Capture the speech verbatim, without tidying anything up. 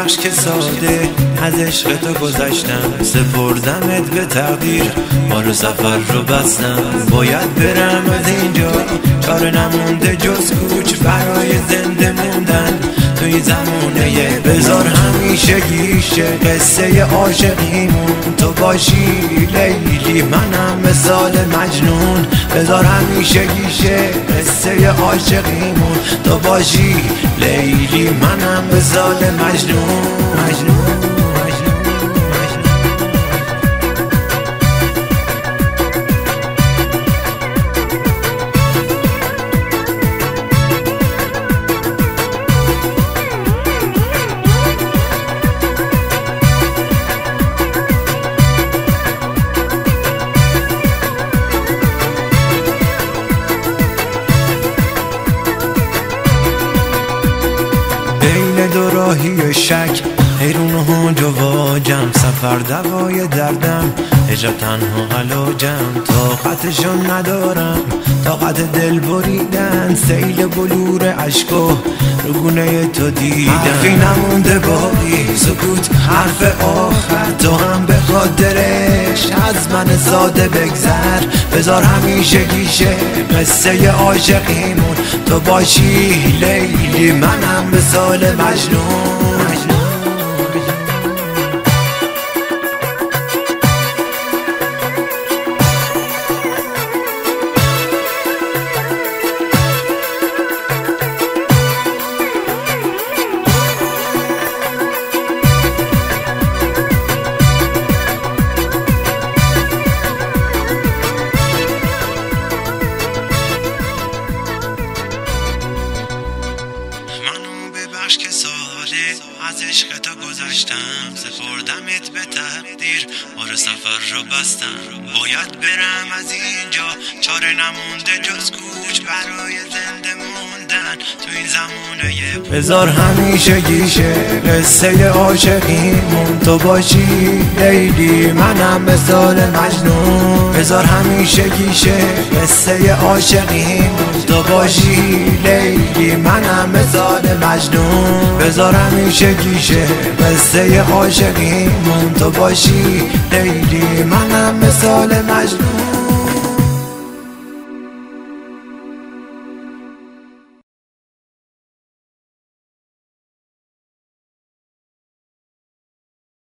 ببخش که ساده از عشق تو گذشتم، سپردمت به تقدیر، ما رو سفر رو بستم. باید برم از اینجا، چاره نمونده جز کوچ برای زنده موندن توی زمونه. بذار همیشه گیشه قصه عاشقیمون تو باشی لیلی، منم مثال مجنون. بذار همیشه گیشه قصه عاشقیمون تو باشی لیلی، منم مثال مجنون مجنون. بین دو راهی شک حیرون و هنج و واجم، سفر دوای دردم هجاب تنها علاجم. طاقتشو ندارم طاقت دل بریدن، سیل بلور عشق و رگونه تو دیدن. حرفی نمونده باقی سکوت حرف آخر، تو هم به خاطرش از من ساده بگذر. بذار همیشه گیشه قصه عاشقیمون تو باشی لیلی، منم مثال مجنون. ببخش که ساله از عشق تو گذشتم، سپردمت به تقدیر، ما رو سفر رو بستم. باید برم از اینجا، چاره نمونده جز کوچ برای زنده موندن تو این زمونه. بذار همیشه گیشه قصه عاشقیمون تو باشی لیلی، منم مثال مجنون. بذار همیشه گیشه قصه عاشقیمون تو باشی لیلی، منم مثال مجنون. بذار همیشه گیشه قصه عاشقیمون تو باشی لیلی، منم مثال مجنون.